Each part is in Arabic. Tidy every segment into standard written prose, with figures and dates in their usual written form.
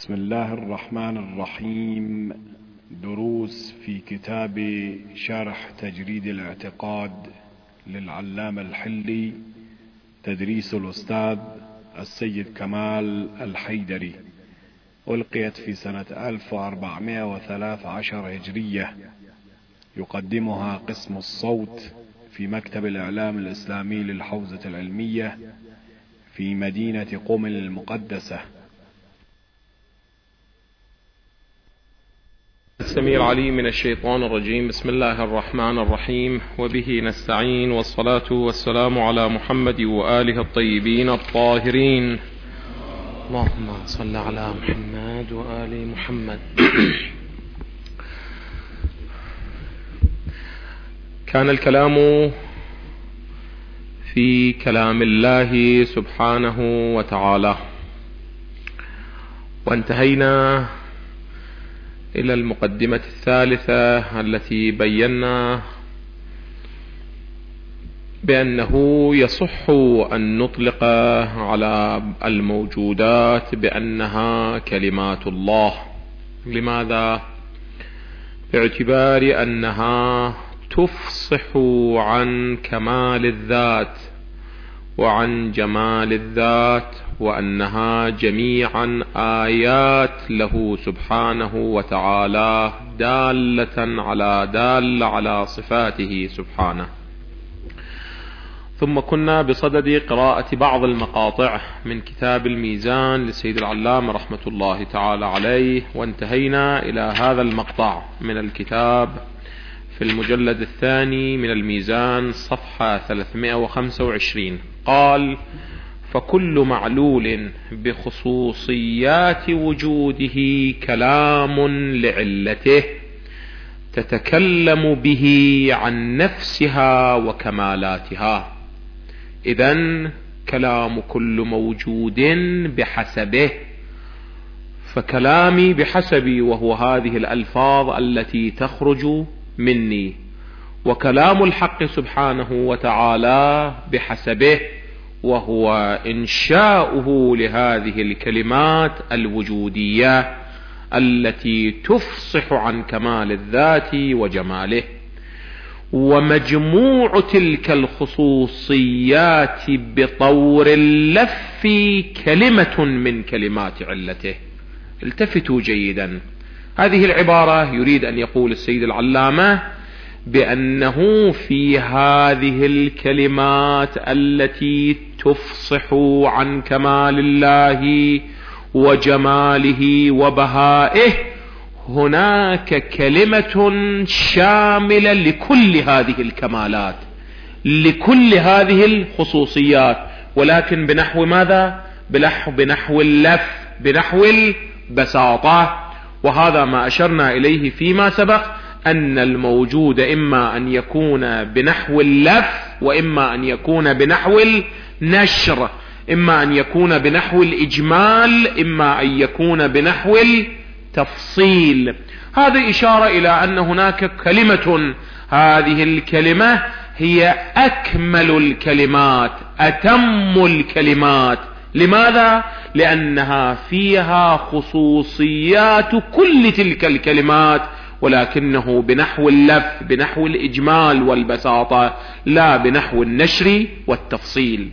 بسم الله الرحمن الرحيم. دروس في كتاب شرح تجريد الاعتقاد للعلامة الحلي، تدريس الأستاذ السيد كمال الحيدري، ألقيت في سنة 1413 هجرية. يقدمها قسم الصوت في مكتب الإعلام الإسلامي للحوزة العلمية في مدينة قم المقدسة. السميع العليم من الشيطان الرجيم. بسم الله الرحمن الرحيم، وبه نستعين، والصلاة والسلام على محمد وآله الطيبين الطاهرين. اللهم صل على محمد وآل محمد. كان الكلام في كلام الله سبحانه وتعالى، وانتهينا إلى المقدمة الثالثة التي بينا بأنه يصح أن نطلق على الموجودات بأنها كلمات الله. لماذا؟ باعتبار أنها تفصح عن كمال الذات وعن جمال الذات، وأنها جميعا آيات له سبحانه وتعالى دالة على صفاته سبحانه. ثم كنا بصدد قراءة بعض المقاطع من كتاب الميزان للسيد العلامة رحمة الله تعالى عليه، وانتهينا إلى هذا المقطع من الكتاب في المجلد الثاني من الميزان صفحة 325. قال: فكل معلول بخصوصيات وجوده كلام لعلته تتكلم به عن نفسها وكمالاتها. إذن كلام كل موجود بحسبه، فكلامي بحسبي وهو هذه الألفاظ التي تخرج مني، وكلام الحق سبحانه وتعالى بحسبه وهو إنشاؤه لهذه الكلمات الوجودية التي تفصح عن كمال الذات وجماله. ومجموع تلك الخصوصيات بطور اللف كلمة من كلمات علته. التفتوا جيدا، هذه العبارة يريد أن يقول السيد العلامة بأنه في هذه الكلمات التي تفصح عن كمال الله وجماله وبهائه هناك كلمة شاملة لكل هذه الكمالات، لكل هذه الخصوصيات، ولكن بنحو ماذا؟ بنحو اللف، بنحو البساطة. وهذا ما أشرنا إليه فيما سبق، أن الموجود إما أن يكون بنحو اللف، وإما أن يكون بنحو النشر، إما أن يكون بنحو الإجمال، إما أن يكون بنحو التفصيل. هذا إشارة إلى أن هناك كلمة، هذه الكلمة هي أكمل الكلمات، أتم الكلمات. لماذا؟ لأنها فيها خصوصيات كل تلك الكلمات، ولكنه بنحو اللف، بنحو الإجمال والبساطة، لا بنحو النشر والتفصيل.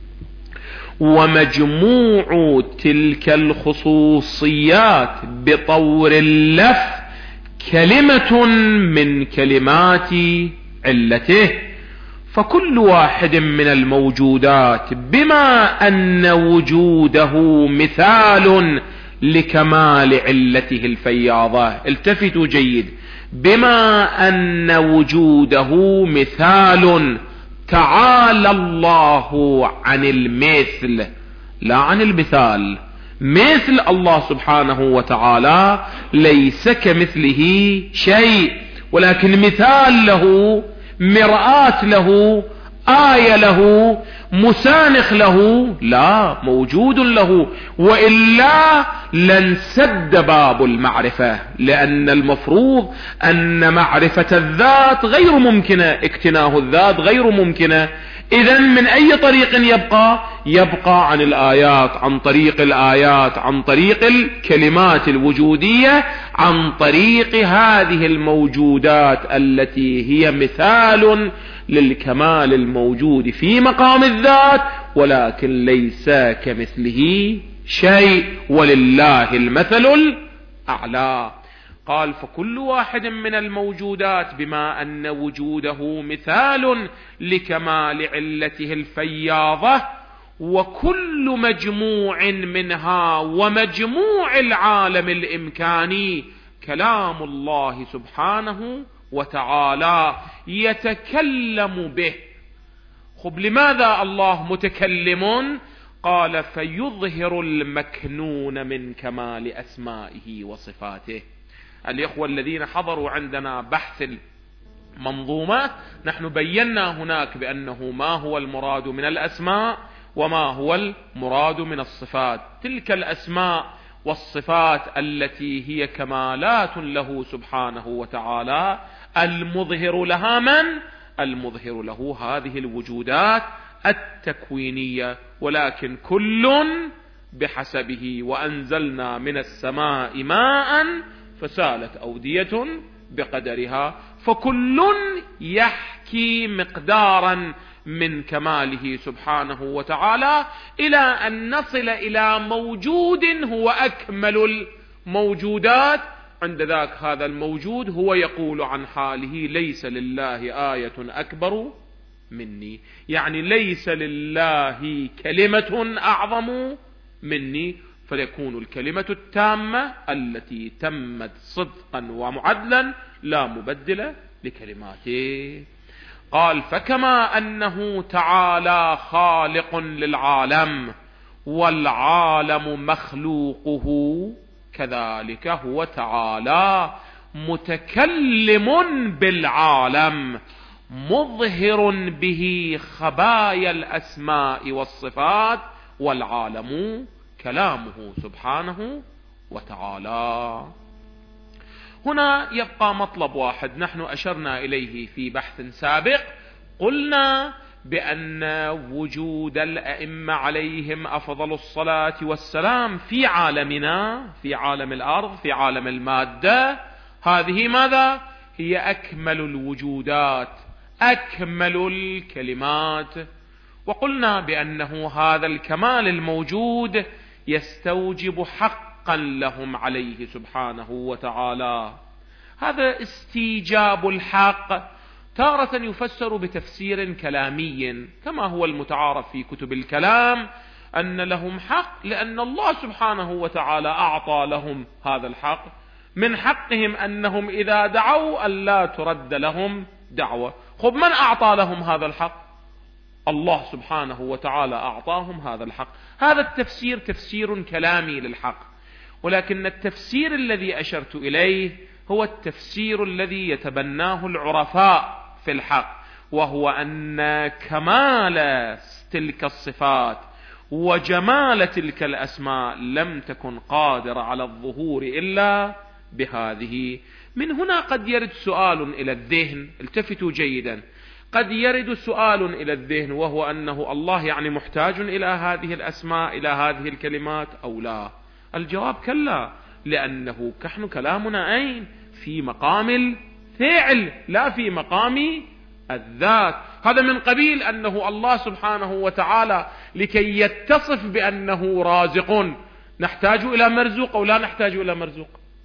ومجموع تلك الخصوصيات بطور اللف كلمة من كلمات علته. فكل واحد من الموجودات بما أن وجوده مثال لكمال علته الفياضة. التفتوا جيد، بما أن وجوده مثال، تعالى الله عن المثل لا عن المثال. مثل الله سبحانه وتعالى ليس كمثله شيء، ولكن مثال له، مرآة له، آية له، مسانخ له، لا، موجود له. وإلا لانسد باب المعرفة، لأن المفروض أن معرفة الذات غير ممكنة، اكتناه الذات غير ممكنة إذن من أي طريق يبقى عن الآيات، عن طريق الآيات، عن طريق الكلمات الوجودية، عن طريق هذه الموجودات التي هي مثال للكمال الموجود في مقام الذات، ولكن ليس كمثله شيء، ولله المثل الأعلى. قال فكل واحد من الموجودات بما أن وجوده مثال لكمال علته الفياضة، وكل مجموع منها ومجموع العالم الإمكاني كلام الله سبحانه وتعالى يتكلم به. خب لماذا الله متكلم؟ قال فيظهر المكنون من كمال أسمائه وصفاته. الإخوة الذين حضروا عندنا بحث المنظومة، نحن بينا هناك بأنه ما هو المراد من الأسماء وما هو المراد من الصفات. تلك الأسماء والصفات التي هي كمالات له سبحانه وتعالى، المظهر لها من؟ المظهر له هذه الوجودات التكوينية، ولكن كل بحسبه. وأنزلنا من السماء ماء فسالت أودية بقدرها، فكل يحكي مقدارا من كماله سبحانه وتعالى، إلى أن نصل إلى موجود هو أكمل الموجودات. عند ذاك هذا الموجود هو يقول عن حاله ليس لله آية أكبر مني، يعني ليس لله كلمة أعظم مني، فيكون الكلمة التامة التي تمت صدقا ومعدلا لا مبدل لكلماته. قال فكما أنه تعالى خالق للعالم والعالم مخلوقه، كذلك هو تعالى متكلم بالعالم مظهر به خبايا الأسماء والصفات، والعالم كلامه سبحانه وتعالى. هنا يبقى مطلب واحد نحن أشرنا إليه في بحث سابق، قلنا بأن وجود الأئمة عليهم أفضل الصلاة والسلام في عالمنا، في عالم الأرض، في عالم المادة، هذه ماذا؟ هي أكمل الوجودات، أكمل الكلمات. وقلنا بأنه هذا الكمال الموجود يستوجب حقا لهم عليه سبحانه وتعالى. هذا استيجاب الحق تارة يفسر بتفسير كلامي كما هو المتعارف في كتب الكلام، أن لهم حق لأن الله سبحانه وتعالى أعطى لهم هذا الحق. من حقهم أنهم إذا دعوا ألا ترد لهم دعوة. خب من أعطى لهم هذا الحق؟ الله سبحانه وتعالى أعطاهم هذا الحق. هذا التفسير تفسير كلامي للحق، ولكن التفسير الذي أشرت إليه هو التفسير الذي يتبناه العرفاء في الحق، وهو أن كمال تلك الصفات وجمال تلك الأسماء لم تكن قادرة على الظهور إلا بهذه. من هنا قد يرد سؤال إلى الذهن، التفتوا جيدا، قد يرد سؤال إلى الذهن وهو أنه الله يعني محتاج إلى هذه الأسماء، إلى هذه الكلمات أو لا؟ الجواب كلا، لأنه نحن كلامنا أين؟ في مقام الفعل لا في مقام الذات. هذا من قبيل أنه الله سبحانه وتعالى لكي يتصف بأنه رازق نحتاج إلى مرزوق أو لا نحتاج إلى مرزوق؟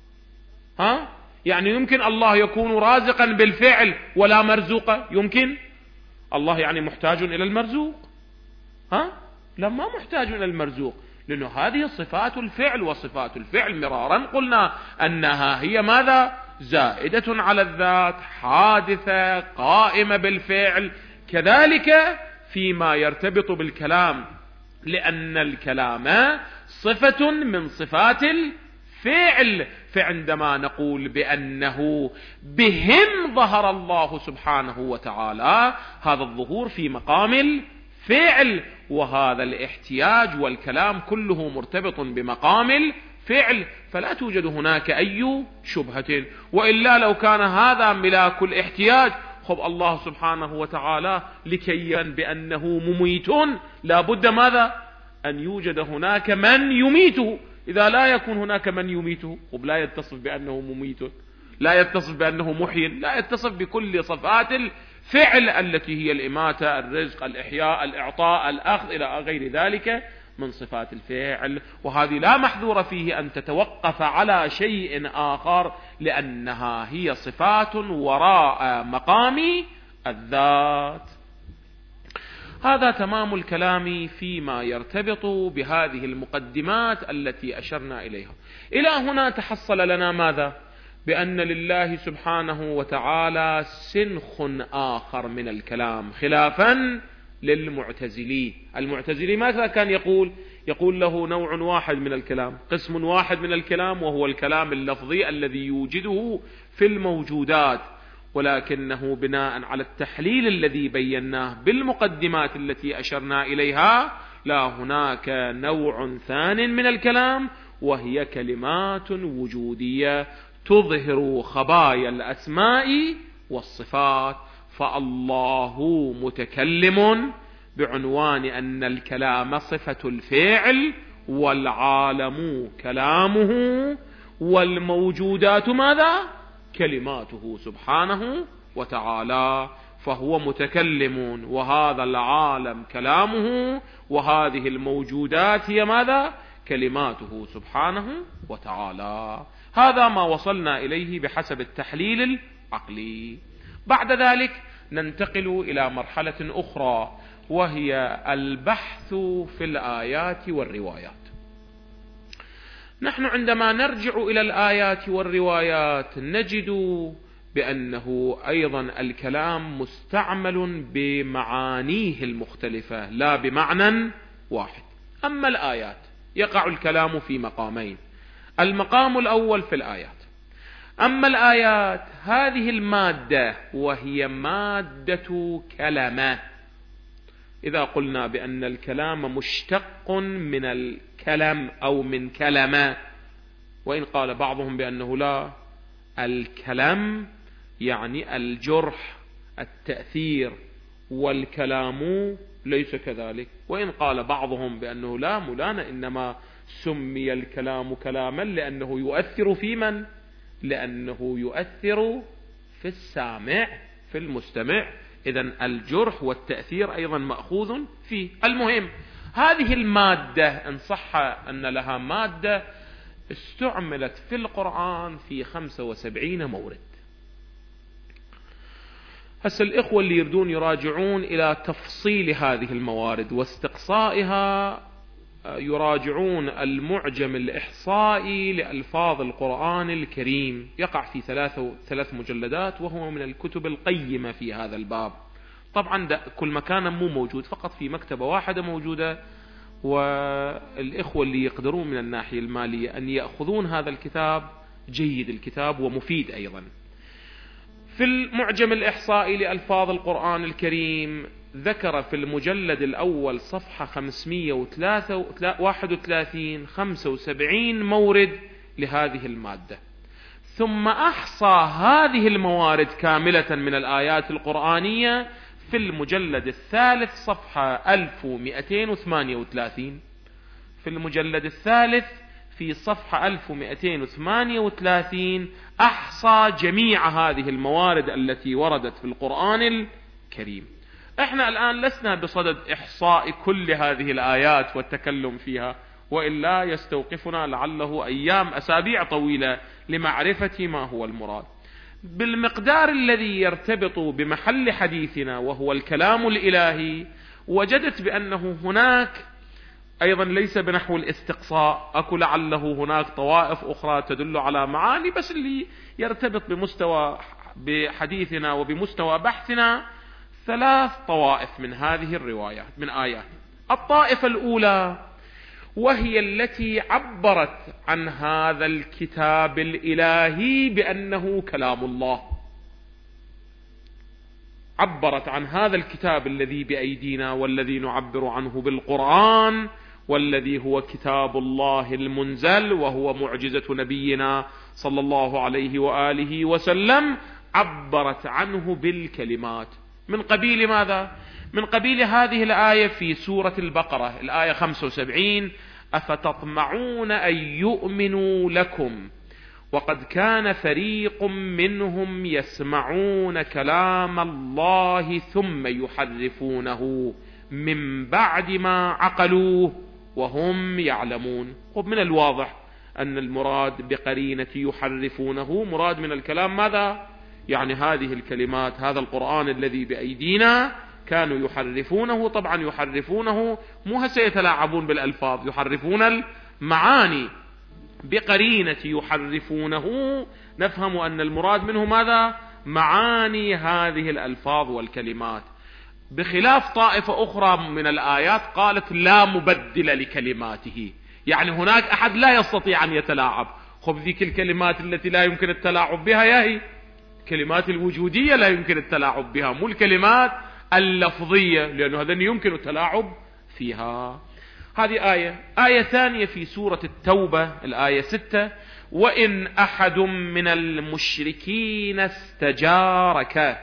يعني يمكن الله يكون رازقا بالفعل ولا مرزوق؟ يمكن؟ الله يعني محتاج إلى المرزوق؟ لا، ما محتاج إلى المرزوق، لأنه هذه صفات الفعل، وصفات الفعل مرارا قلنا أنها هي ماذا؟ زائدة على الذات، حادثة قائمة بالفعل. كذلك فيما يرتبط بالكلام، لأن الكلام صفة من صفات الفعل. فعندما نقول بأنه بهم ظهر الله سبحانه وتعالى، هذا الظهور في مقام الفعل، وهذا الاحتياج والكلام كله مرتبط بمقام الفعل، فلا توجد هناك أي شبهة. وإلا لو كان هذا ملاك الاحتياج، خب الله سبحانه وتعالى لكي بأنه مميت لا بد ماذا؟ أن يوجد هناك من يميته. إذا لا يكون هناك من يميته، خب لا يتصف بأنه مميت، لا يتصف بأنه محيي، لا يتصف بكل صفات الفعل التي هي الإماتة، الرزق، الإحياء، الإعطاء، الأخذ إلى غير ذلك من صفات الفعل. وهذه لا محذور فيه أن تتوقف على شيء آخر، لأنها هي صفات وراء مقام الذات. هذا تمام الكلام فيما يرتبط بهذه المقدمات التي أشرنا إليها. إلى هنا تحصل لنا ماذا؟ بأن لله سبحانه وتعالى سنخ آخر من الكلام، خلافا للمعتزلي. المعتزلي ماذا كان يقول له نوع واحد من الكلام، قسم واحد من الكلام، وهو الكلام اللفظي الذي يوجده في الموجودات، ولكنه بناء على التحليل الذي بيناه بالمقدمات التي أشرنا إليها، لا، هناك نوع ثان من الكلام، وهي كلمات وجودية تظهر خبايا الأسماء والصفات. فالله متكلم بعنوان أن الكلام صفة الفعل، والعالم كلامه، والموجودات ماذا؟ كلماته سبحانه وتعالى. فهو متكلم، وهذا العالم كلامه، وهذه الموجودات هي ماذا؟ كلماته سبحانه وتعالى. هذا ما وصلنا إليه بحسب التحليل العقلي. بعد ذلك ننتقل إلى مرحلة أخرى، وهي البحث في الآيات والروايات. نحن عندما نرجع إلى الآيات والروايات نجد بأنه أيضا الكلام مستعمل بمعانيه المختلفة، لا بمعنى واحد. أما الآيات يقع الكلام في مقامين، المقام الأول في الآيات. أما الآيات هذه المادة وهي مادة كلمة. إذا قلنا بأن الكلام مشتق من الكلم أو من كلمة، وإن قال بعضهم بأنه لا، الكلم يعني الجرح، التأثير، والكلام ليس كذلك. وإن قال بعضهم بأنه لا مولانا، إنما سمي الكلام كلاما لأنه يؤثر في من؟ لأنه يؤثر في السامع، في المستمع. إذن الجرح والتأثير أيضا مأخوذ فيه. المهم هذه المادة إن صح أن لها مادة استعملت في القرآن في 75 مورد. هسه الإخوة اللي يردون يراجعون إلى تفصيل هذه الموارد واستقصائها يراجعون المعجم الإحصائي لألفاظ القرآن الكريم، يقع في 3 مجلدات، وهو من الكتب القيمة في هذا الباب. طبعا كل مكان مو موجود، فقط في مكتبة واحدة موجودة. والإخوة اللي يقدرون من الناحية المالية أن يأخذون هذا الكتاب، جيد الكتاب ومفيد أيضا. في المعجم الإحصائي لألفاظ القرآن الكريم ذكر في المجلد الأول صفحة 531 75 مورد لهذه المادة، ثم أحصى هذه الموارد كاملة من الآيات القرآنية في المجلد الثالث صفحة 1238. في المجلد الثالث في صفحة 1238 أحصى جميع هذه الموارد التي وردت في القرآن الكريم. احنا الآن لسنا بصدد إحصاء كل هذه الآيات والتكلم فيها، وإلا يستوقفنا لعله أيام أسابيع طويلة لمعرفة ما هو المراد. بالمقدار الذي يرتبط بمحل حديثنا وهو الكلام الإلهي، وجدت بأنه هناك أيضا ليس بنحو الاستقصاء، أكو لعله هناك طوائف أخرى تدل على معاني، بس اللي يرتبط بمستوى بحديثنا وبمستوى بحثنا 3 طوائف من هذه الروايات من آيات. الطائفة الأولى وهي التي عبرت عن هذا الكتاب الإلهي بأنه كلام الله، عبرت عن هذا الكتاب الذي بأيدينا والذي نعبر عنه بالقرآن، والذي هو كتاب الله المنزل وهو معجزة نبينا صلى الله عليه وآله وسلم، عبرت عنه بالكلمات. من قبيل ماذا؟ من قبيل هذه الآية في سورة البقرة الآية 75: أفتطمعون أن يؤمنوا لكم وقد كان فريق منهم يسمعون كلام الله ثم يحرفونه من بعد ما عقلوه وهم يعلمون. من الواضح أن المراد بقرينة يحرفونه مراد من الكلام ماذا؟ يعني هذه الكلمات، هذا القرآن الذي بأيدينا كانوا يحرفونه. طبعا يحرفونه مو سيتلاعبون بالألفاظ، يحرفون المعاني. بقرينة يحرفونه نفهم أن المراد منه ماذا؟ معاني هذه الألفاظ والكلمات، بخلاف طائفة أخرى من الآيات قالت لا مبدل لكلماته، يعني هناك أحد لا يستطيع أن يتلاعب. ذيك الكلمات التي لا يمكن التلاعب بها هي كلمات الوجودية، لا يمكن التلاعب بها، مو الكلمات اللفظية، لأنه هذا يمكن التلاعب فيها. هذه آية ثانية في سورة التوبة الآية 6: وإن أحد من المشركين استجارك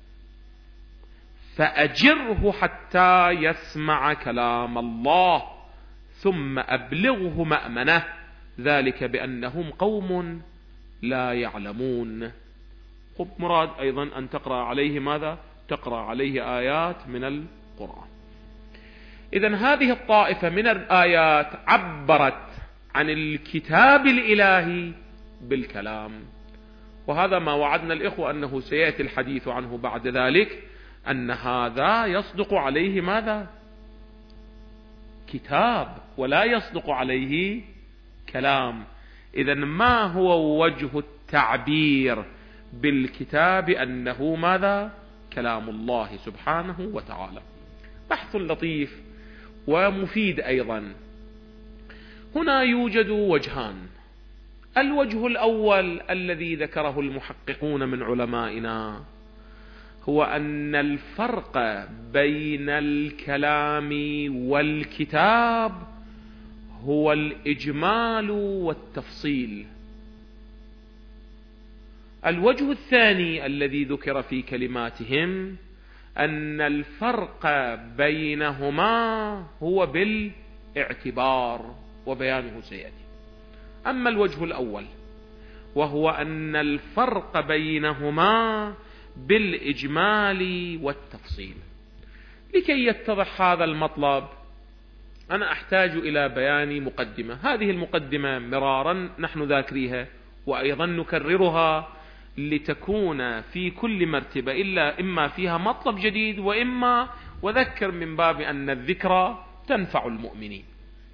فأجره حتى يسمع كلام الله ثم أبلغه مأمنه ذلك بأنهم قوم لا يعلمون. مراد أيضا أن تقرأ عليه ماذا؟ تقرأ عليه آيات من القرآن. إذن هذه الطائفة من الآيات عبرت عن الكتاب الإلهي بالكلام، وهذا ما وعدنا الإخوة أنه سيأتي الحديث عنه بعد ذلك، أن هذا يصدق عليه ماذا؟ كتاب، ولا يصدق عليه كلام. إذن ما هو وجه التعبير بالكتاب أنه ماذا؟ كلام الله سبحانه وتعالى. بحث لطيف ومفيد أيضا. هنا يوجد وجهان. الوجه الأول الذي ذكره المحققون من علمائنا هو أن الفرق بين الكلام والكتاب هو الإجمال والتفصيل. الوجه الثاني الذي ذكر في كلماتهم أن الفرق بينهما هو بالاعتبار، وبيانه سيأتي. أما الوجه الأول وهو أن الفرق بينهما بالإجمال والتفصيل. لكي يتضح هذا المطلب أنا أحتاج إلى بيان مقدمة. هذه المقدمة مرارا نحن ذاكريها وأيضا نكررها لتكون في كل مرتبة إلا إما فيها مطلب جديد وإما وذكر من باب أن الذكرى تنفع المؤمنين.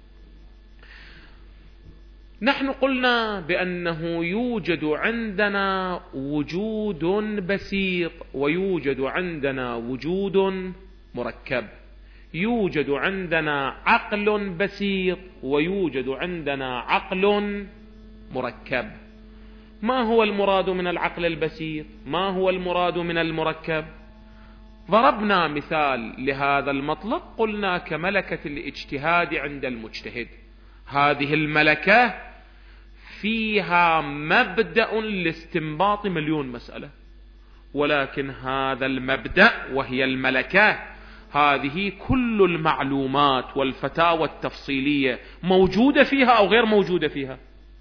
نحن قلنا بأنه يوجد عندنا وجود بسيط ويوجد عندنا وجود مركب، يوجد عندنا عقل بسيط ويوجد عندنا عقل مركب. ما هو المراد من العقل البسيط؟ ما هو المراد من المركب؟ ضربنا مثال لهذا المطلب، قلنا كملكة الاجتهاد عند المجتهد. هذه الملكة فيها مبدأ لاستنباط مليون مسألة، ولكن هذا المبدأ وهي الملكة هذه كل المعلومات والفتاوى التفصيلية موجودة فيها أو غير موجودة فيها؟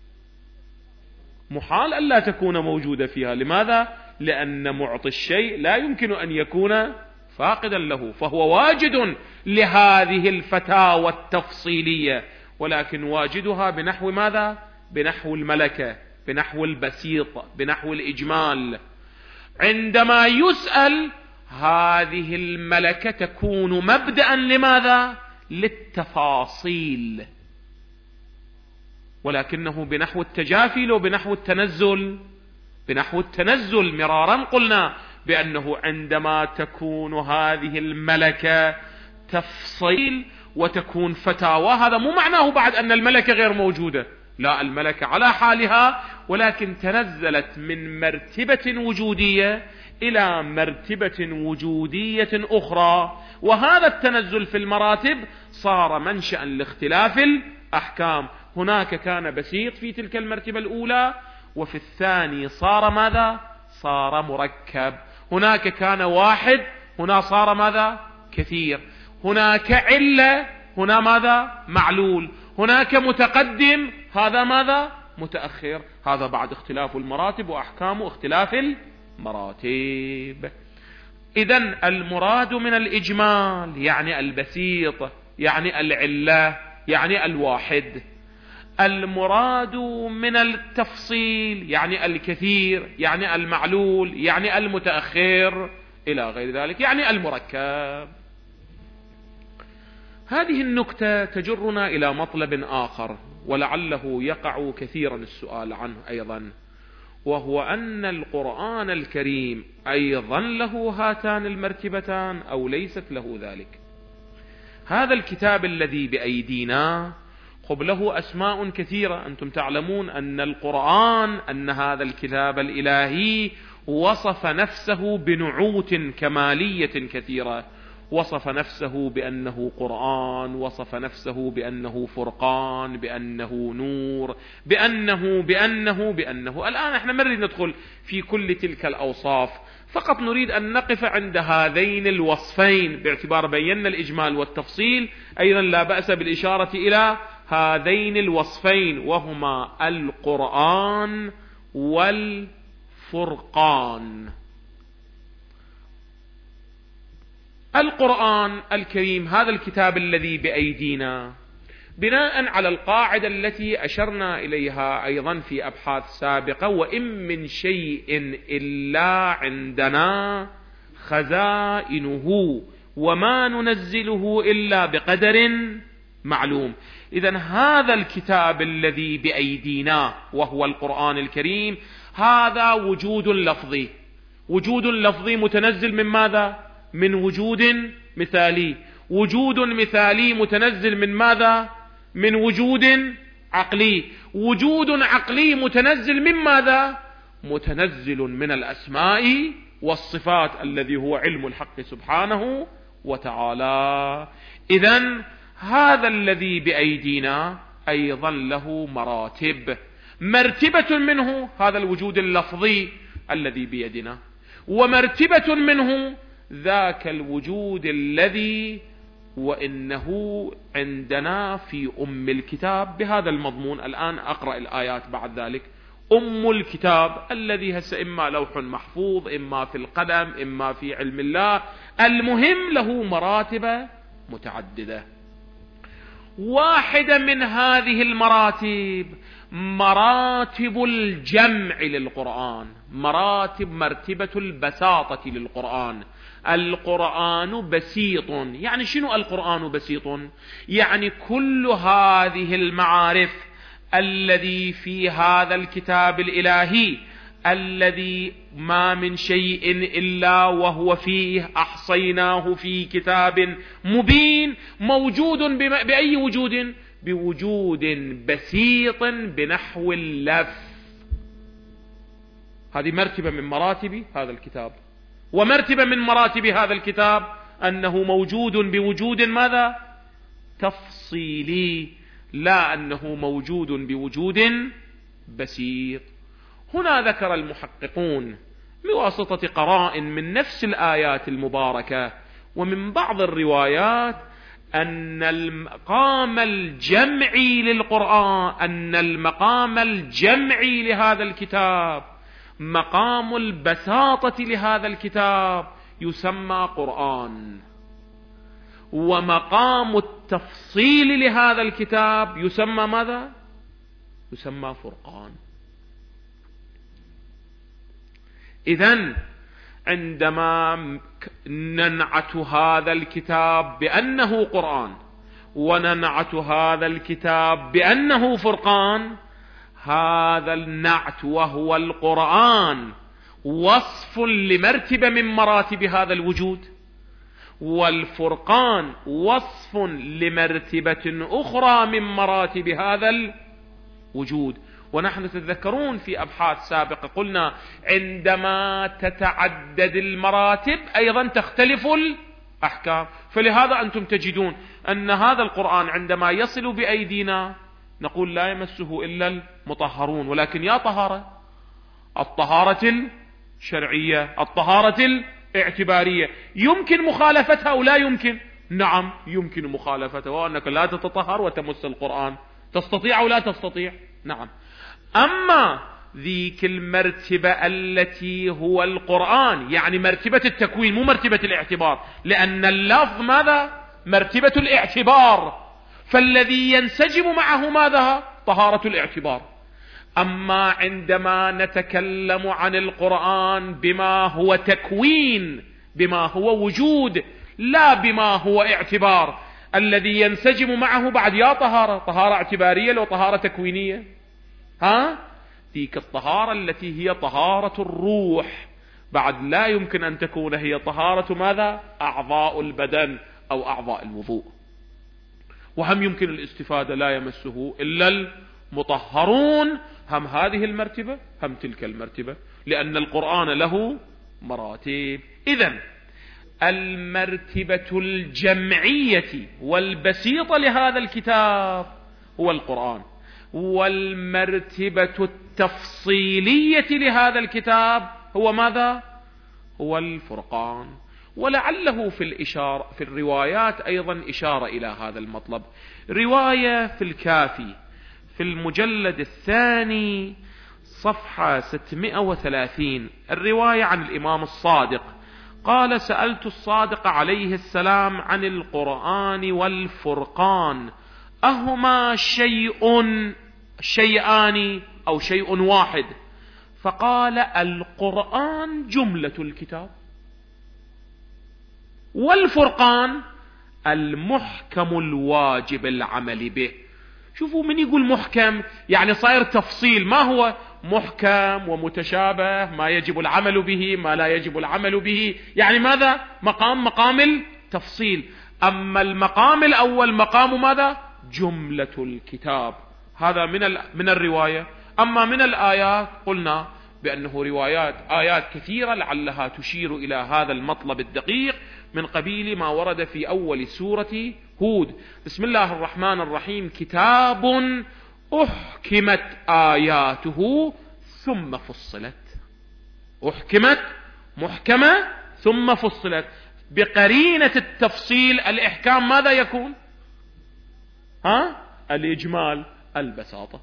محال ألا تكون موجودة فيها. لماذا؟ لأن معطي الشيء لا يمكن أن يكون فاقدا له، فهو واجد لهذه الفتاوى التفصيلية، ولكن واجدها بنحو ماذا؟ بنحو الملكة، بنحو البسيط، بنحو الإجمال. عندما يسأل هذه الملكة تكون مبدأ لماذا؟ للتفاصيل، ولكنه بنحو التجافي لو بنحو التنزل؟ بنحو التنزل. مرارا قلنا بأنه عندما تكون هذه الملكة تفصيل وتكون فتاوى، هذا مو معناه بعد أن الملكة غير موجودة، لا، الملكة على حالها، ولكن تنزلت من مرتبة وجودية إلى مرتبة وجودية أخرى، وهذا التنزل في المراتب صار منشأ لاختلاف الأحكام. هناك كان بسيط في تلك المرتبة الأولى، وفي الثاني صار ماذا؟ صار مركب. هناك كان واحد، هنا صار ماذا؟ كثير. هناك علة، هنا ماذا؟ معلول. هناك متقدم، هذا ماذا؟ متأخر. هذا بعد اختلاف المراتب وأحكام اختلاف المراتب. إذن المراد من الإجمال يعني البسيط، يعني العلة، يعني الواحد. المراد من التفصيل يعني الكثير، يعني المعلول، يعني المتأخر إلى غير ذلك، يعني المركب. هذه النكتة تجرنا إلى مطلب آخر ولعله يقع كثيرا السؤال عنه أيضا، وهو أن القرآن الكريم أيضا له هاتان المرتبتان أو ليست له ذلك. هذا الكتاب الذي بأيدينا قبله أسماء كثيرة. أنتم تعلمون أن القرآن، أن هذا الكتاب الإلهي وصف نفسه بنعوت كمالية كثيرة. وصف نفسه بأنه قرآن، وصف نفسه بأنه فرقان، بأنه نور، بأنه. الآن احنا ما نريد ندخل في كل تلك الأوصاف، فقط نريد أن نقف عند هذين الوصفين باعتبار بينا الإجمال والتفصيل. أيضا لا بأس بالإشارة إلى هذين الوصفين، وهما القرآن والفرقان. القرآن الكريم هذا الكتاب الذي بأيدينا بناء على القاعدة التي أشرنا إليها أيضا في أبحاث سابقة: وإن من شيء إلا عندنا خزائنه وما ننزله إلا بقدر معلوم. إذن هذا الكتاب الذي بأيدينا وهو القرآن الكريم هذا وجود لفظي. وجود لفظي متنزل من ماذا؟ من وجود مثالي. وجود مثالي متنزل من ماذا؟ من وجود عقلي. وجود عقلي متنزل من ماذا؟ متنزل من الأسماء والصفات الذي هو علم الحق سبحانه وتعالى. إذن هذا الذي بأيدينا أيضا له مراتب. مرتبة منه هذا الوجود اللفظي الذي بيدنا، ومرتبة منه ذاك الوجود الذي وإنه عندنا في أم الكتاب بهذا المضمون. الآن أقرأ الآيات بعد ذلك. أم الكتاب الذي هسه إما لوح محفوظ، إما في القلم، إما في علم الله، المهم له مراتب متعددة. واحدة من هذه المراتب مراتب الجمع للقرآن، مرتبة البساطة للقرآن. القرآن بسيط. يعني شنو القرآن بسيط؟ يعني كل هذه المعارف الذي في هذا الكتاب الإلهي الذي ما من شيء إلا وهو فيه، أحصيناه في كتاب مبين، موجود بأي وجود؟ بوجود بسيط بنحو اللف. هذه مرتبة من مراتب هذا الكتاب. ومرتبة من مراتب هذا الكتاب أنه موجود بوجود ماذا؟ تفصيلي، لا أنه موجود بوجود بسيط. هنا ذكر المحققون بواسطة قرائن من نفس الآيات المباركة ومن بعض الروايات أن المقام الجمعي للقرآن، أن المقام الجمعي لهذا الكتاب، مقام البساطة لهذا الكتاب يسمى قرآن، ومقام التفصيل لهذا الكتاب يسمى ماذا؟ يسمى فرقان. إذن عندما ننعت هذا الكتاب بأنه قرآن وننعت هذا الكتاب بأنه فرقان، هذا النعت وهو القرآن وصف لمرتبة من مراتب هذا الوجود، والفرقان وصف لمرتبة أخرى من مراتب هذا الوجود. ونحن تتذكرون في أبحاث سابقة قلنا عندما تتعدد المراتب أيضا تختلف الأحكام. فلهذا أنتم تجدون أن هذا القرآن عندما يصل بأيدينا نقول لا يمسه إلا المطهرون، ولكن يا طهارة، الطهارة الشرعية، الطهارة الاعتبارية. يمكن مخالفتها أو لا يمكن؟ نعم يمكن مخالفتها، وأنك لا تتطهر وتمس القرآن، تستطيع أو لا تستطيع؟ نعم. أما ذيك المرتبة التي هو القرآن، يعني مرتبة التكوين مو مرتبة الاعتبار، لأن اللفظ ماذا؟ مرتبة الاعتبار، فالذي ينسجم معه ماذا؟ طهارة الاعتبار. أما عندما نتكلم عن القرآن بما هو تكوين، بما هو وجود، لا بما هو اعتبار، الذي ينسجم معه بعد يا طهارة اعتبارية لو طهارة تكوينية، تلك الطهارة التي هي طهارة الروح بعد لا يمكن أن تكون هي طهارة ماذا؟ أعضاء البدن أو أعضاء الوضوء. وهم يمكن الاستفادة لا يمسه إلا المطهرون، هم هذه المرتبة هم تلك المرتبة، لأن القرآن له مراتب. إذن المرتبة الجمعية والبسيطة لهذا الكتاب هو القرآن، والمرتبة التفصيلية لهذا الكتاب هو ماذا؟ هو الفرقان. ولعله في الروايات أيضا إشارة إلى هذا المطلب. رواية في الكافي في المجلد الثاني صفحة 630، الرواية عن الإمام الصادق قال: سألت الصادق عليه السلام عن القرآن والفرقان أهما شيئان أو شيء واحد؟ فقال: القرآن جملة الكتاب، والفرقان المحكم الواجب العمل به. شوفوا من يقول محكم يعني صاير تفصيل، ما هو محكم ومتشابه، ما يجب العمل به ما لا يجب العمل به، يعني ماذا؟ مقام التفصيل. أما المقام الأول مقام ماذا؟ جملة الكتاب. هذا من الرواية. أما من الآيات قلنا بأنه آيات كثيرة لعلها تشير إلى هذا المطلب الدقيق، من قبيل ما ورد في أول سورة هود: بسم الله الرحمن الرحيم، كتاب أحكمت آياته ثم فصلت. أحكمت محكمة ثم فصلت، بقرينة التفصيل الإحكام ماذا يكون؟ الإجمال، البساطة.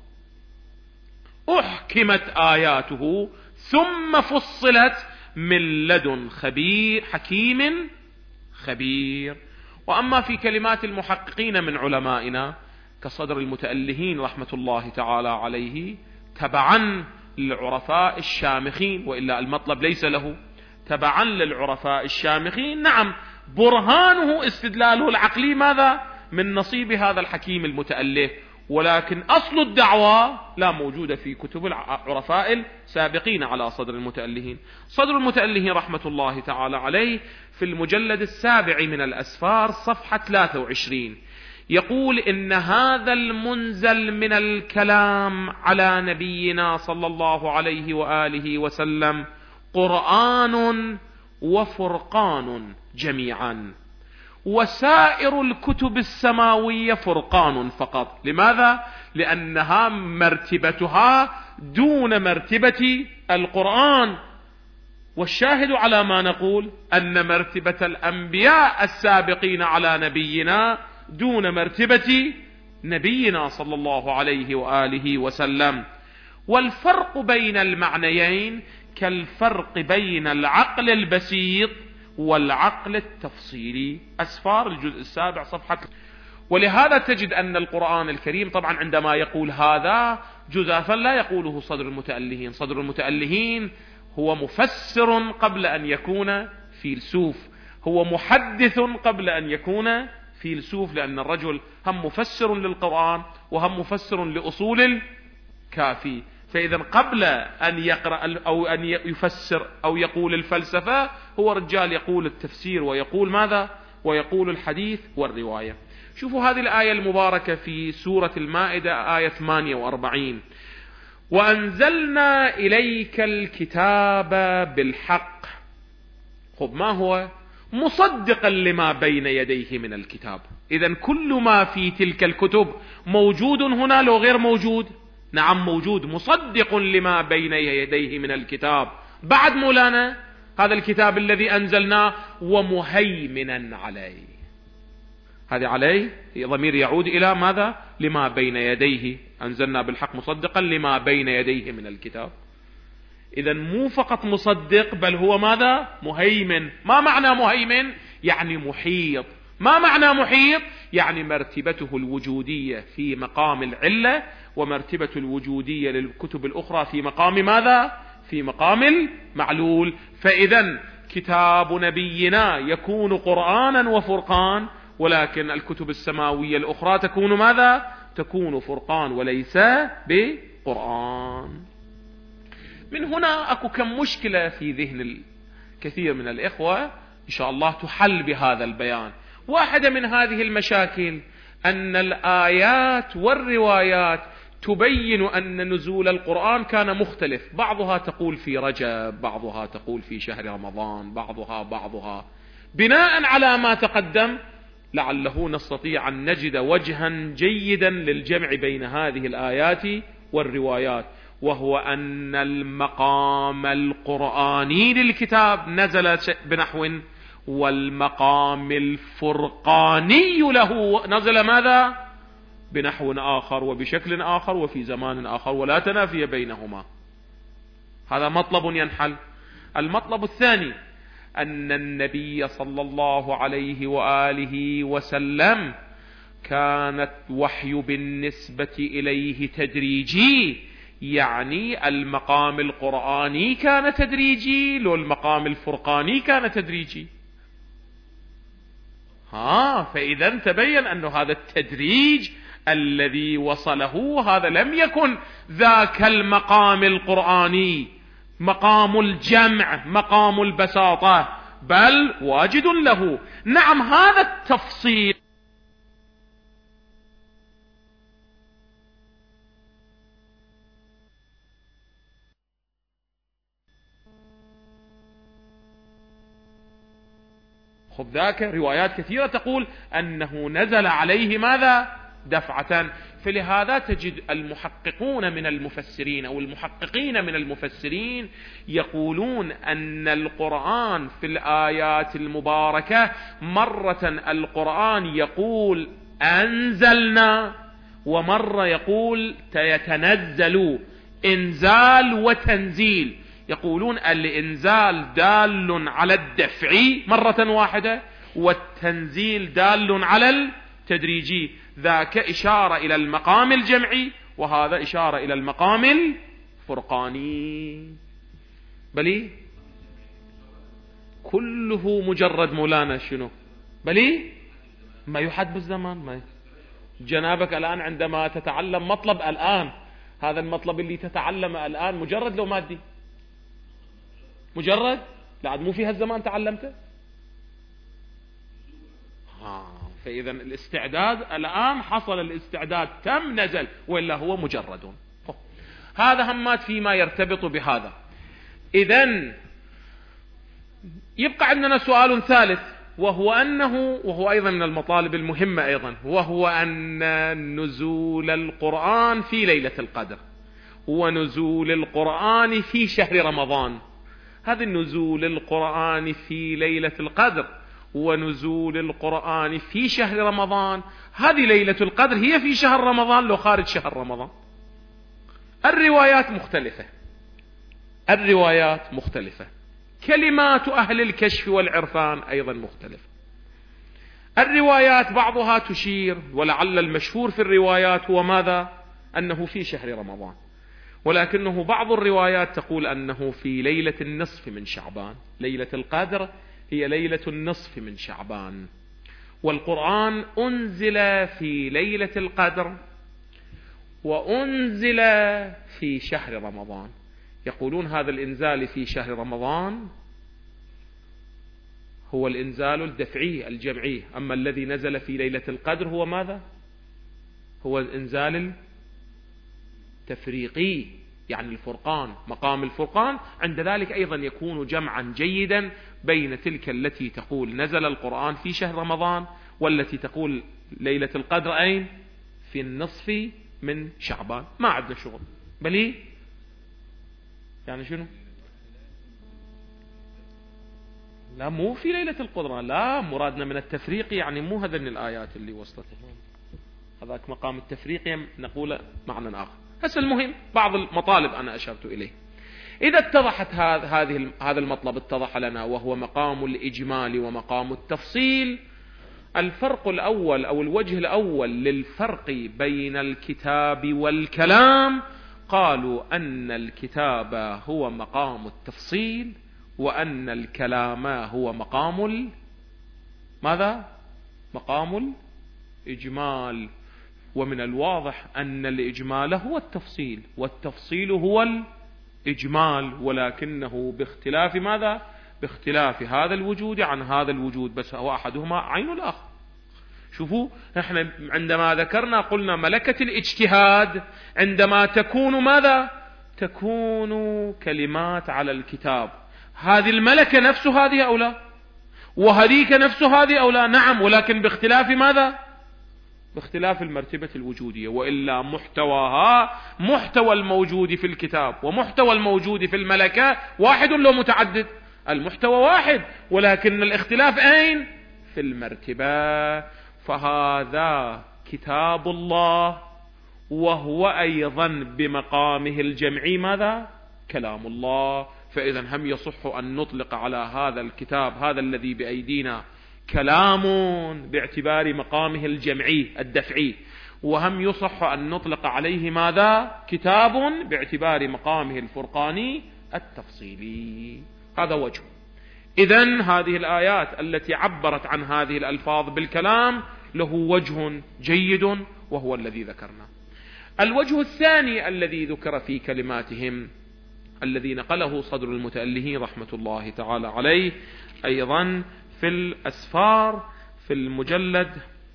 أحكمت آياته ثم فصلت من لدن حكيم خبير. وأما في كلمات المحققين من علمائنا كصدر المتألهين رحمة الله تعالى عليه، تبعا للعرفاء الشامخين، وإلا المطلب ليس له، تبعا للعرفاء الشامخين، نعم برهانه استدلاله العقلي ماذا؟ من نصيب هذا الحكيم المتأله، ولكن أصل الدعوة لا موجودة في كتب العرفاء السابقين على صدر المتألهين. صدر المتألهين رحمة الله تعالى عليه في المجلد 7 من الأسفار صفحة 23 يقول: إن هذا المنزل من الكلام على نبينا صلى الله عليه وآله وسلم قرآن وفرقان جميعا، وسائر الكتب السماوية فرقان فقط. لماذا؟ لأنها مرتبتها دون مرتبة القرآن. والشاهد على ما نقول أن مرتبة الأنبياء السابقين على نبينا دون مرتبة نبينا صلى الله عليه وآله وسلم. والفرق بين المعنيين كالفرق بين العقل البسيط والعقل التفصيلي. أسفار الجزء 7 صفحة. ولهذا تجد أن القرآن الكريم طبعا عندما يقول هذا جزافا لا يقوله صدر المتألهين. صدر المتألهين هو مفسر قبل أن يكون فيلسوف، هو محدث قبل أن يكون فيلسوف، لأن الرجل هم مفسر للقرآن وهم مفسر لأصول الكافي. فإذا قبل أن يقرأ أو أن يفسر أو يقول الفلسفة، هو رجال يقول التفسير ويقول ماذا؟ ويقول الحديث والرواية. شوفوا هذه الآية المباركة في سورة المائدة آية 48: وأنزلنا إليك الكتاب بالحق. خب ما هو؟ مصدقا لما بين يديه من الكتاب. إذن كل ما في تلك الكتب موجود هنا لو غير موجود؟ نعم موجود، مصدق لما بين يديه من الكتاب، بعد مولانا هذا الكتاب الذي أنزلناه ومهيمنا عليه. هذه عليه ضمير يعود إلى ماذا؟ لما بين يديه، أنزلنا بالحق مصدقا لما بين يديه من الكتاب. إذا مو فقط مصدق بل هو ماذا؟ مهيمن. ما معنى مهيمن؟ يعني محيط. ما معنى محيط؟ يعني مرتبته الوجودية في مقام العلة، ومرتبة الوجودية للكتب الأخرى في مقام ماذا؟ في مقام المعلول. فإذا كتاب نبينا يكون قرآنا وفرقان، ولكن الكتب السماوية الأخرى تكون ماذا؟ تكون فرقان وليس بقرآن. من هنا أكو كم مشكلة في ذهن الكثير من الإخوة إن شاء الله تحل بهذا البيان. واحدة من هذه المشاكل أن الآيات والروايات تبين أن نزول القرآن كان مختلف، بعضها تقول في رجب، بعضها تقول في شهر رمضان، بعضها بناء على ما تقدم لعله نستطيع أن نجد وجها جيدا للجمع بين هذه الآيات والروايات، وهو أن المقام القرآني للكتاب نزل بنحو، والمقام الفرقاني له نزل ماذا؟ بنحو آخر وبشكل آخر وفي زمان آخر، ولا تنافي بينهما. هذا مطلب ينحل. المطلب الثاني أن النبي صلى الله عليه وآله وسلم كانت وحي بالنسبة إليه تدريجي، يعني المقام القرآني كان تدريجي لو المقام الفرقاني كان تدريجي. فإذا تبين أن هذا التدريج الذي وصله هذا لم يكن ذاك المقام القرآني، مقام الجمع، مقام البساطة، بل واجد له. نعم، هذا التفصيل خذ ذاك روايات كثيرة تقول أنه نزل عليه ماذا؟ دفعة. فلهذا تجد المحققون من المفسرين أو المحققين من المفسرين يقولون أن القرآن في الآيات المباركة مرة القرآن يقول أنزلنا، ومرة يقول يتنزل، إنزال وتنزيل. يقولون الإنزال دال على الدفع مرة واحدة، والتنزيل دال على التدريجي. ذاك إشارة إلى المقام الجمعي، وهذا إشارة إلى المقام الفرقاني. بلي كله مجرد مولانا شنو؟ بلي ما يحد بالزمان. ما جنابك الآن عندما تتعلم مطلب الآن، هذا المطلب اللي تتعلمه الآن مجرد لو مادي، مجرد لا مو في هالزمان تعلمته. فإذا الاستعداد الآن حصل، الاستعداد تم، نزل، وإلا هو مجرد. هذا همات فيما يرتبط بهذا. إذن يبقى عندنا سؤال ثالث، وهو أيضا من المطالب المهمة أيضا، وهو أن نزول القرآن في ليلة القدر، ونزول القرآن في شهر رمضان. هذا النزول القرآن في ليلة القدر ونزول القرآن في شهر رمضان، هذه ليلة القدر هي في شهر رمضان لو خارج شهر رمضان. الروايات مختلفة، كلمات أهل الكشف والعرفان أيضا مختلفة. الروايات بعضها تشير، ولعل المشهور في الروايات هو ماذا؟ أنه في شهر رمضان، ولكنه بعض الروايات تقول أنه في ليلة النصف من شعبان. ليلة القدر هي ليلة النصف من شعبان، والقرآن أنزل في ليلة القدر وأنزل في شهر رمضان. يقولون هذا الإنزال في شهر رمضان هو الإنزال الدفعي الجمعي، أما الذي نزل في ليلة القدر هو ماذا؟ هو الإنزال التفريقي، يعني الفرقان، مقام الفرقان. عند ذلك أيضا يكون جمعا جيدا بين تلك التي تقول نزل القرآن في شهر رمضان، والتي تقول ليلة القدر أين؟ في النصف من شعبان. ما عندنا شغل. بلي يعني شنو؟ لا مو في ليلة القدرة، لا مرادنا من التفريق يعني مو هذا من الآيات اللي وصلت هذاك مقام التفريق نقول معنى آخر. هسه المهم بعض المطالب أنا أشرت إليه. إذا اتضحت هذا المطلب اتضح لنا وهو مقام الإجمال ومقام التفصيل. الفرق الأول أو الوجه الأول للفرق بين الكتاب والكلام، قالوا أن الكتاب هو مقام التفصيل وأن الكلام هو مقام ماذا؟ مقام الإجمال. ومن الواضح أن الإجمال هو التفصيل والتفصيل هو الإجمال، ولكنه باختلاف ماذا؟ باختلاف هذا الوجود عن هذا الوجود، بس هو أحدهما عين الآخر. شوفوا احنا عندما ذكرنا قلنا ملكة الاجتهاد عندما تكون ماذا؟ تكون كلمات على الكتاب. هذه الملكة نفس هذه أو لا؟ وهذيك نفس هذه أو لا؟ نعم، ولكن باختلاف ماذا؟ باختلاف المرتبة الوجودية. وإلا محتواها محتوى الموجود في الكتاب ومحتوى الموجود في الملكة واحد لو متعدد؟ المحتوى واحد، ولكن الاختلاف أين؟ في المرتبة. فهذا كتاب الله وهو أيضا بمقامه الجمعي ماذا؟ كلام الله. فإذا هم يصح أن نطلق على هذا الكتاب هذا الذي بأيدينا كلام باعتبار مقامه الجمعي الدفعي، وهم يصح أن نطلق عليه ماذا؟ كتاب باعتبار مقامه الفرقاني التفصيلي. هذا وجه. إذن هذه الآيات التي عبرت عن هذه الألفاظ بالكلام له وجه جيد وهو الذي ذكرنا. الوجه الثاني الذي ذكر في كلماتهم الذي نقله صدر المتألهين رحمة الله تعالى عليه أيضا في الأسفار في المجلد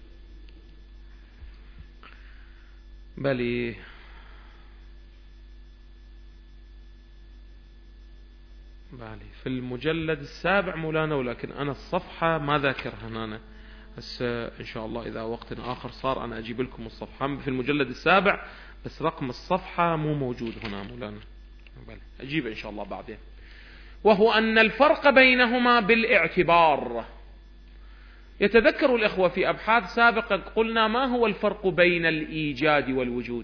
في المجلد السابع مولانا، ولكن أنا الصفحة ما ذاكرها أنا هسه إن شاء الله إذا وقت آخر صار أنا أجيب لكم الصفحة في المجلد السابع، بس رقم الصفحة مو موجود هنا مولانا، أجيب إن شاء الله بعدين. وهو أن الفرق بينهما بالاعتبار. يتذكر الإخوة في أبحاث سابقة قلنا ما هو الفرق بين الإيجاد والوجود؟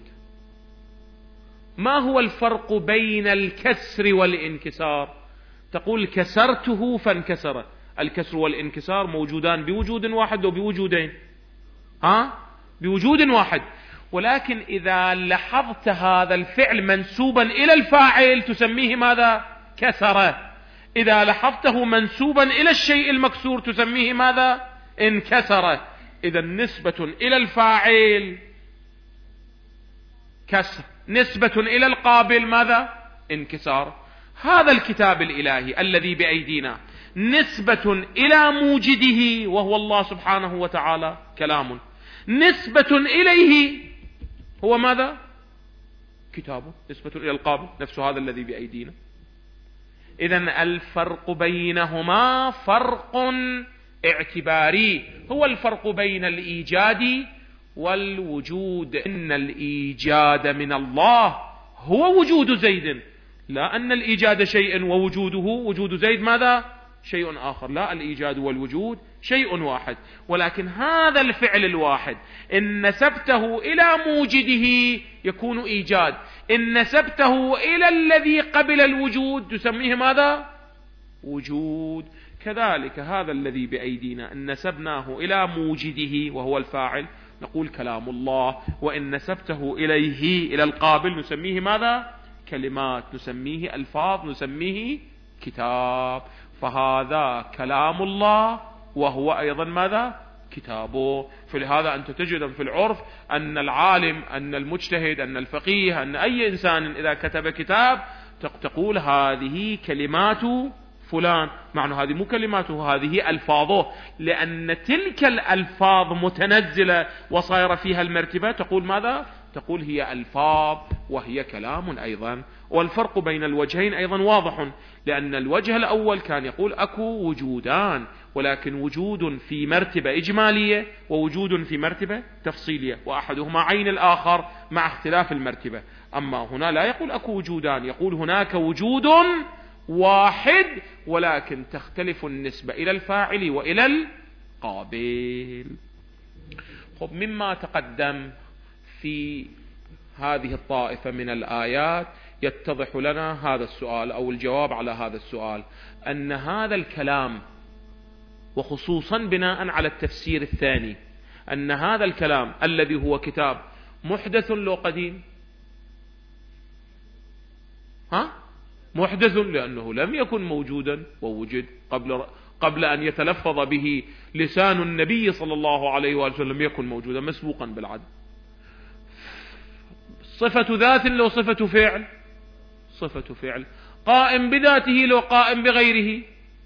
ما هو الفرق بين الكسر والانكسار؟ تقول كسرته فانكسر. الكسر والانكسار موجودان بوجود واحد وبوجودين، بوجود واحد. ولكن إذا لاحظت هذا الفعل منسوبا إلى الفاعل تسميه ماذا؟ كسر. إذا لاحظته منسوبا إلى الشيء المكسور تسميه ماذا؟ انكسر. إذا نسبة إلى الفاعل كسر، نسبة إلى القابل ماذا؟ انكسار. هذا الكتاب الإلهي الذي بأيدينا نسبة إلى موجده وهو الله سبحانه وتعالى كلام، نسبة إليه هو ماذا؟ كتابه. نسبة إلى القابل نفس هذا الذي بأيدينا. إذن الفرق بينهما فرق اعتباري، هو الفرق بين الإيجاد والوجود. إن الإيجاد من الله هو وجود زيد، لا أن الإيجاد شيء ووجوده وجود زيد ماذا؟ شيء آخر. لا، الإيجاد والوجود شيء واحد، ولكن هذا الفعل الواحد إن نسبته إلى موجده يكون إيجاد، إن نسبته إلى الذي قبل الوجود تسميه ماذا؟ وجود. كذلك هذا الذي بأيدينا إن نسبناه إلى موجده وهو الفاعل نقول كلام الله، وإن نسبته إليه إلى القابل نسميه ماذا؟ كلمات، نسميه ألفاظ، نسميه كتاب. فهذا كلام الله وهو أيضا ماذا؟ كتابه. فلهذا أنت تجد في العرف أن العالم أن المجتهد أن الفقيه أن أي إنسان إذا كتب كتاب تقول هذه كلمات فلان، معنى هذه مو كلماته، هذه ألفاظه، لأن تلك الألفاظ متنزلة وصايرة فيها المرتبة تقول ماذا؟ تقول هي ألفاظ وهي كلام أيضا. والفرق بين الوجهين أيضا واضح، لأن الوجه الأول كان يقول أكو وجودان، ولكن وجود في مرتبة إجمالية ووجود في مرتبة تفصيلية، وأحدهما عين الآخر مع اختلاف المرتبة. أما هنا لا يقول أكو وجودان، يقول هناك وجود واحد، ولكن تختلف النسبة إلى الفاعل وإلى القابل. خب، مما تقدم في هذه الطائفة من الآيات يتضح لنا هذا السؤال أو الجواب على هذا السؤال، أن هذا الكلام، وخصوصا بناء على التفسير الثاني، أن هذا الكلام الذي هو كتاب محدث لو قديم، محدث لأنه لم يكن موجودا ووجد قبل أن يتلفظ به لسان النبي صلى الله عليه وسلم، يكن موجودا مسبوقا بالعدل. صفة ذات لو صفة فعل، صفة فعل، قائم بذاته لو قائم بغيره،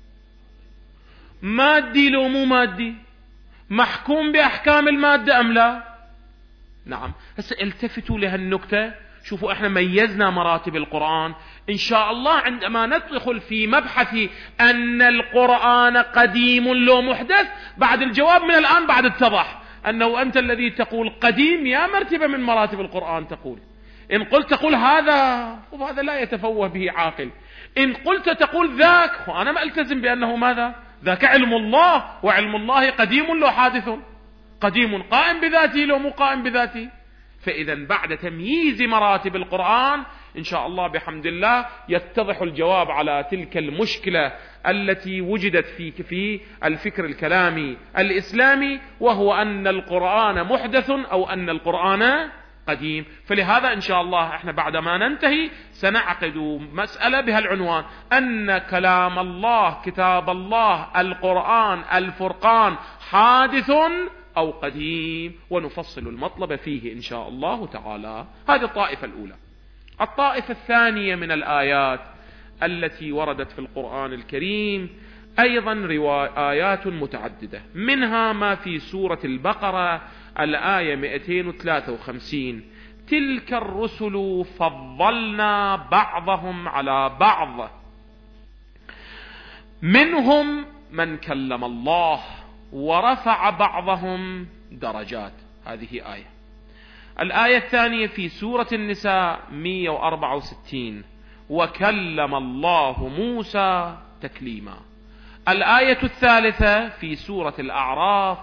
مادي لو مو مادي، محكوم بأحكام المادة أم لا. نعم. هسه التفتوا لهالنكتة، شوفوا احنا ميزنا مراتب القرآن. ان شاء الله عندما ندخل في مبحث ان القرآن قديم لو محدث، بعد الجواب من الآن بعد اتضح انه انت الذي تقول قديم يا مرتبة من مراتب القرآن تقول. ان قلت تقول هذا، وهذا لا يتفوه به عاقل. ان قلت تقول ذاك، وانا ما التزم بانه ماذا ذاك علم الله، وعلم الله قديم لو حادث، قديم قائم بذاته لو مو قائم بذاته. فإذا بعد تمييز مراتب القرآن إن شاء الله بحمد الله يتضح الجواب على تلك المشكلة التي وجدت في الفكر الكلامي الإسلامي، وهو أن القرآن محدث أو أن القرآن قديم. فلهذا إن شاء الله احنا بعدما ننتهي سنعقد مسألة بهالعنوان، أن كلام الله، كتاب الله، القرآن، الفرقان حادث أو قديم، ونفصل المطلب فيه إن شاء الله تعالى. هذه الطائفة الأولى. الطائفة الثانية من الآيات التي وردت في القرآن الكريم أيضا آيات متعددة، منها ما في سورة البقرة الآية 253: تلك الرسل فضلنا بعضهم على بعض منهم من كلم الله ورفع بعضهم درجات. هذه آية. الآية الثانية في سورة النساء 164: وكلم الله موسى تكليما. الآية الثالثة في سورة الأعراف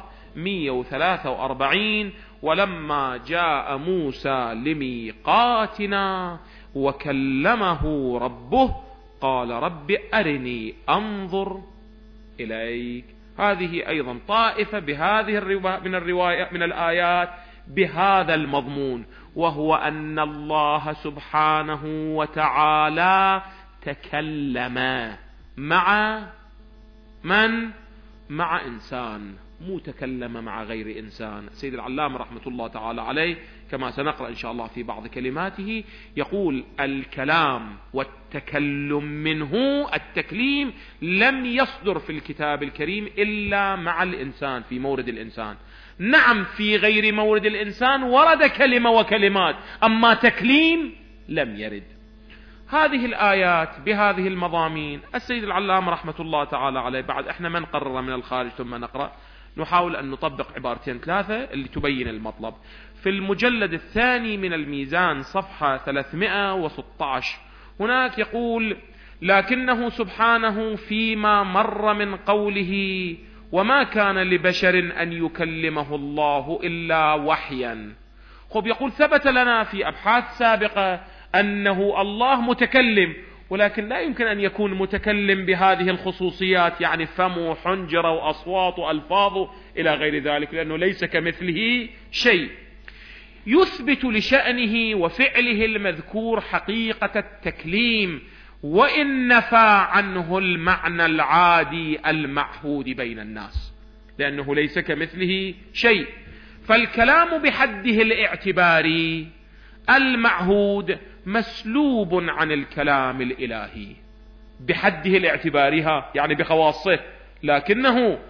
143: ولما جاء موسى لميقاتنا وكلمه ربه قال رب أرني أنظر إليك. هذه أيضا طائفة بهذه من الآيات بهذا المضمون، وهو أن الله سبحانه وتعالى تكلم مع من؟ مع إنسان، مو تكلم مع غير إنسان. سيد العلامة رحمة الله تعالى عليه كما سنقرأ إن شاء الله في بعض كلماته يقول: الكلام والتكلم منه التكليم لم يصدر في الكتاب الكريم إلا مع الإنسان في مورد الإنسان. نعم في غير مورد الإنسان ورد كلمة وكلمات، أما تكليم لم يرد. هذه الآيات بهذه المضامين السيد العلامة رحمة الله تعالى عليه، بعد احنا ما نقرر من الخارج ثم نقرأ، نحاول أن نطبق عبارتين ثلاثة اللي تبين المطلب. في المجلد الثاني من الميزان صفحة 316 هناك يقول: لكنه سبحانه فيما مر من قوله وما كان لبشر أن يكلمه الله إلا وحيا. خب يقول ثبت لنا في أبحاث سابقة أنه الله متكلم، ولكن لا يمكن أن يكون متكلم بهذه الخصوصيات، يعني فمه وحنجره وأصوات وألفاظه إلى غير ذلك، لأنه ليس كمثله شيء. يثبت لشأنه وفعله المذكور حقيقة التكليم، وإن نفى عنه المعنى العادي المعهود بين الناس، لأنه ليس كمثله شيء. فالكلام بحده الاعتباري المعهود مسلوب عن الكلام الإلهي بحده الاعتبارها، يعني بخواصه، لكنه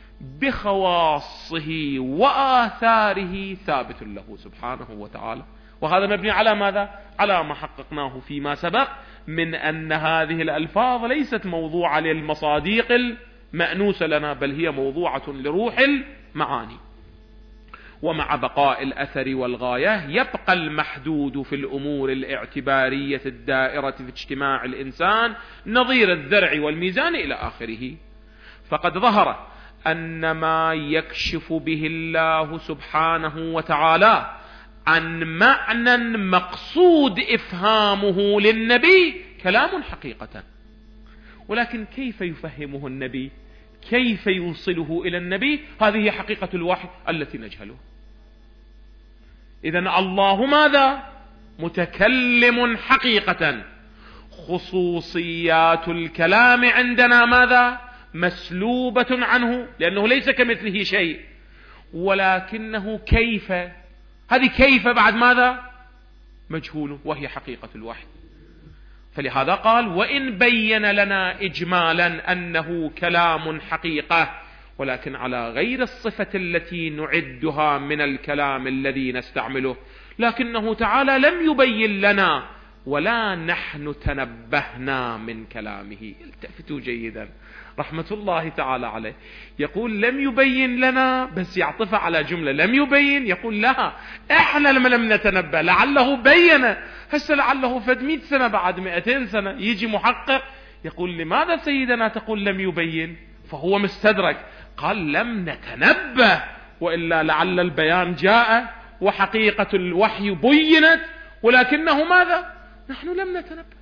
بخواصه وآثاره ثابت له سبحانه وتعالى. وهذا مبني على ماذا؟ على ما حققناه فيما سبق من أن هذه الألفاظ ليست موضوعة للمصاديق المأنوسة لنا، بل هي موضوعة لروح المعاني. ومع بقاء الأثر والغاية يبقى المحدود في الأمور الاعتبارية الدائرة في اجتماع الإنسان نظير الذرع والميزان إلى آخره. فقد ظهر أن ما يكشف به الله سبحانه وتعالى عن معنى مقصود إفهامه للنبي كلام حقيقة، ولكن كيف يفهمه النبي، كيف يوصله إلى النبي، هذه هي حقيقة الوحي التي نجهله. إذن الله ماذا؟ متكلم حقيقة. خصوصيات الكلام عندنا ماذا؟ مسلوبة عنه، لأنه ليس كمثله شيء، ولكنه كيف، هذه كيف بعد ماذا؟ مجهول، وهي حقيقة الوحي. فلهذا قال: وإن بين لنا إجمالا أنه كلام حقيقة، ولكن على غير الصفة التي نعدها من الكلام الذي نستعمله، لكنه تعالى لم يبين لنا ولا نحن تنبهنا من كلامه. التفتوا جيدا، رحمة الله تعالى عليه، يقول لم يبين لنا، بس يعطف على جملة لم يبين، يقول لا احنا لم نتنبه، لعله بين. هسه لعله فد 100 سنة بعد 200 سنة يجي محقق يقول لماذا سيدنا تقول لم يبين؟ فهو مستدرك، قال لم نتنبه، وإلا لعل البيان جاء وحقيقة الوحي بينت، ولكنه ماذا؟ نحن لم نتنبه.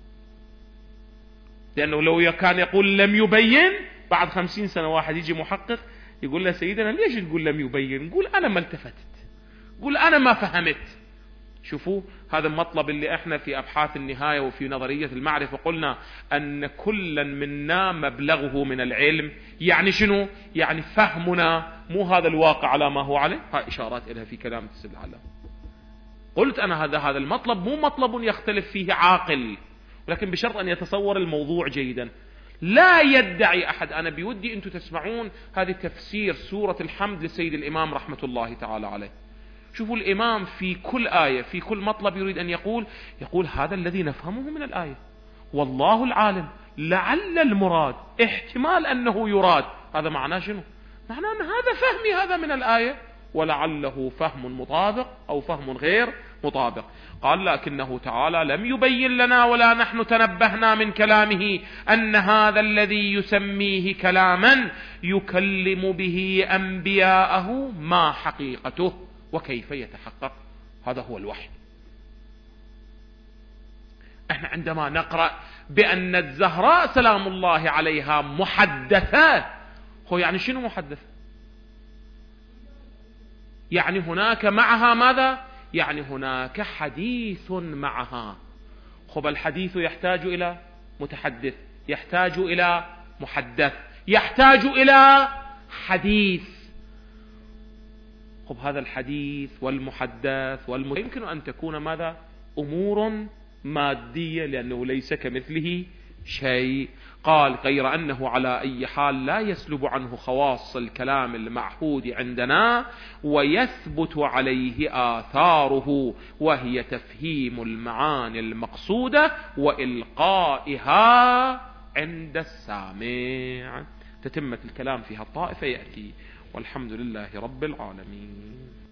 لأنه لو كان يقول لم يبين، بعد 50 سنة واحد يجي محقق يقول له سيدنا ليش تقول لم يبين؟ نقول أنا ما التفتت، قول أنا ما فهمت. شوفوا هذا المطلب اللي احنا في أبحاث النهاية وفي نظرية المعرفة قلنا أن كلا منا مبلغه من العلم. يعني شنو؟ يعني فهمنا، مو هذا الواقع على ما هو عليه. ها إشارات إليها في كلام تسل على. قلت أنا هذا المطلب مو مطلب يختلف فيه عاقل، ولكن بشرط أن يتصور الموضوع جيدا. لا يدعي أحد، أنا بودي أنتم تسمعون هذه تفسير سورة الحمد للسيد الإمام رحمة الله تعالى عليه. شوفوا الإمام في كل آية في كل مطلب يريد أن يقول هذا الذي نفهمه من الآية، والله العالم، لعل المراد، احتمال أنه يراد. هذا معناه شنو؟ معناه أن هذا فهمي هذا من الآية، ولعله فهم مطابق أو فهم غير مطابق. قال لكنه تعالى لم يبين لنا ولا نحن تنبهنا من كلامه أن هذا الذي يسميه كلاما يكلم به أنبياءه ما حقيقته وكيف يتحقق. هذا هو الوحي. احنا عندما نقرأ بأن الزهراء سلام الله عليها محدثة، هو يعني شنو محدثة؟ يعني هناك معها ماذا؟ يعني هناك حديث معها. خب الحديث يحتاج إلى متحدث، يحتاج إلى محدث، يحتاج إلى حديث. خب هذا الحديث والمحدث يمكن أن تكون ماذا؟ أمور مادية، لأنه ليس كمثله شيء. قال غير أنه على أي حال لا يسلب عنه خواص الكلام المعهود عندنا، ويثبت عليه آثاره، وهي تفهيم المعاني المقصودة وإلقائها عند السامع. تتمة الكلام في هالطائفة يأتي، والحمد لله رب العالمين.